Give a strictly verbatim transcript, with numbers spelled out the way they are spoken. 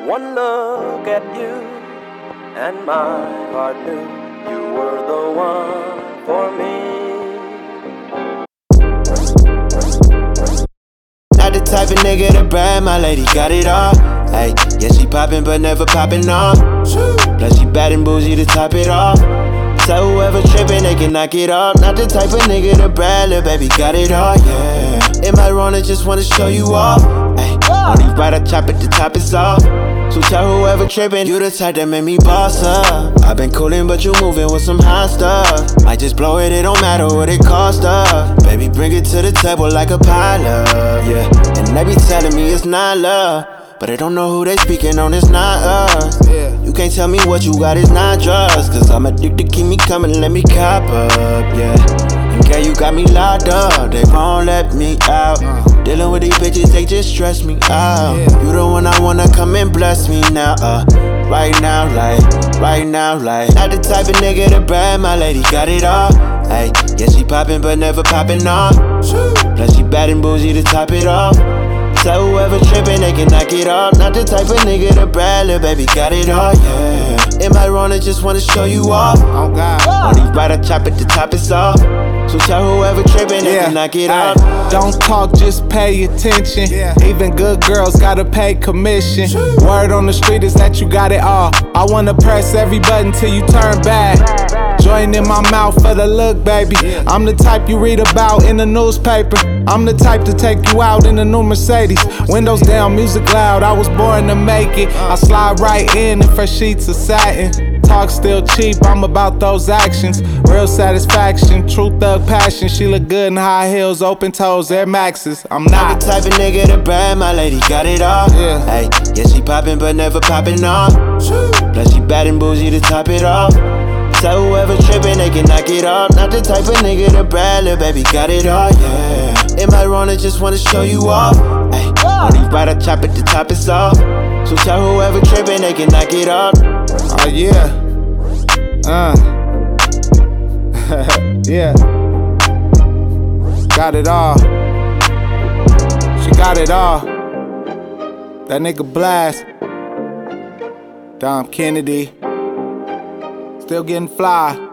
One look at you, and my heart knew you were the one for me. Not the type of nigga to brag, my lady got it all. Hey, yeah, she poppin' but never poppin' off. Plus she bad and bougie to top it off. So whoever trippin', they can knock it off. Not the type of nigga to brag, little baby got it all, yeah. Am I wrong? I just wanna show you off. Hey, only right I chop at the top is off. So tell whoever trippin', you the type that made me boss up. I been coolin', but you movin' with some hot stuff. Might just blow it, it don't matter what it cost us. Baby, bring it to the table like a pilot, yeah. And they be telling me it's not love, but I don't know who they speaking on, it's not us. Yeah. You can't tell me what you got, it's not drugs. Cause I'm addicted, keep me coming, let me cop up, yeah. And girl, you got me locked up, they won't let me out. uh. Dealing with these bitches, they just stress me out. Yeah. You the one I wanna come and bless me now, uh. Right now, like, right now, like. Not the type of nigga to brag, my lady got it all. Hey, yeah, she poppin' but never poppin' off. Plus she bad and bougie to top it off. So whoever trippin', they can knock it off. Not the type of nigga to brag, little baby got it all, yeah. Am I wrong? I just wanna show you off. Oh God, only right I chop at the top is off. So tell whoever trippin', they yeah. can knock it off. Don't talk, just pay attention. Yeah. Even good girls gotta pay commission. Shoo. Word on the street is that you got it all. I wanna press every button till you turn bad. Join in my mouth for the look, baby. Yeah. I'm the type you read about in the newspaper. I'm the type to take you out in a new Mercedes. Windows down, music loud, I was born to make it. I slide right in in fresh sheets of satin. Talk still cheap, I'm about those actions. Real satisfaction, true thug passion. She look good in high heels, open toes, Air Maxes. I'm not the type of nigga to brag, my lady got it all. Yeah. Hey, yeah, she poppin' but never poppin' off. Plus she bad and bougie to top it off. So whoever trippin', they can knock it off. Not the type of nigga to brag, little baby got it all, yeah. Am I wrong? I just wanna show you off. Ay, only right I chop at the top is off. So tell whoever trippin', they can knock it off. Oh yeah, uh, yeah. Got it all. She got it all. That nigga Blast, Dom Kennedy. Still getting fly.